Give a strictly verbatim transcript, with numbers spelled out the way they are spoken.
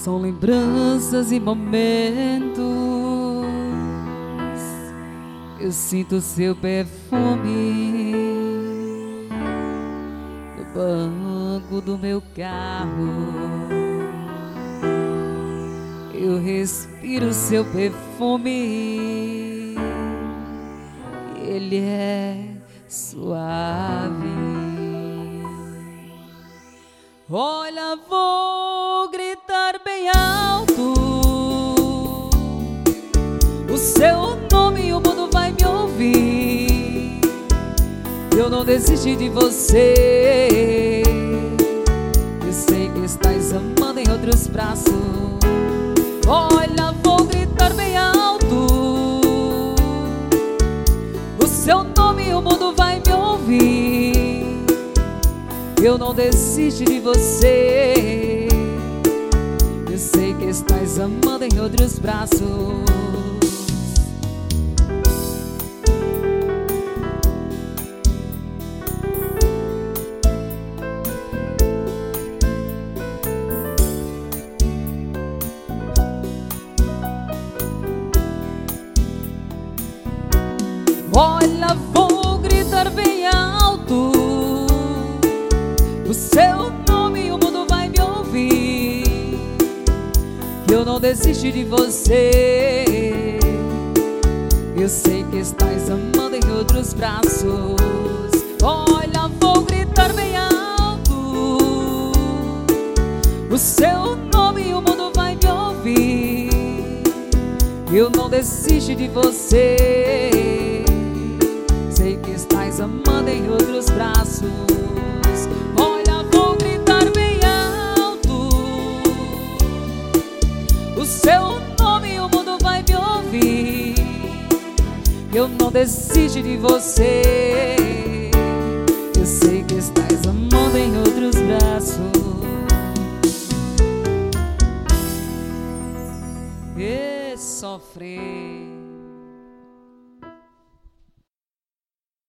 São lembranças e momentos. Eu sinto seu perfume no banco do meu carro. Eu respiro seu perfume. Ele é suave. Olha, vou gritar bem alto o seu nome, o mundo vai me ouvir. Eu não desisti de você. Eu sei que estás amando em outros braços. Olha, vou gritar bem alto o seu nome, o mundo vai me ouvir. Eu não desisto de você. Eu sei que estás amando em outros braços. Olha, vou gritar bem alto o seu nome, o mundo vai me ouvir. Eu não desisti de você. Eu sei que estás amando em outros braços. Olha, vou gritar bem alto o seu nome, o mundo vai me ouvir. Eu não desisto de você. Sei que estás amando em outros braços. Olha, vou gritar bem alto o seu nome, o mundo vai me ouvir. Eu não desisto de você. Eu sei que estás amando em outros braços. E sofrer.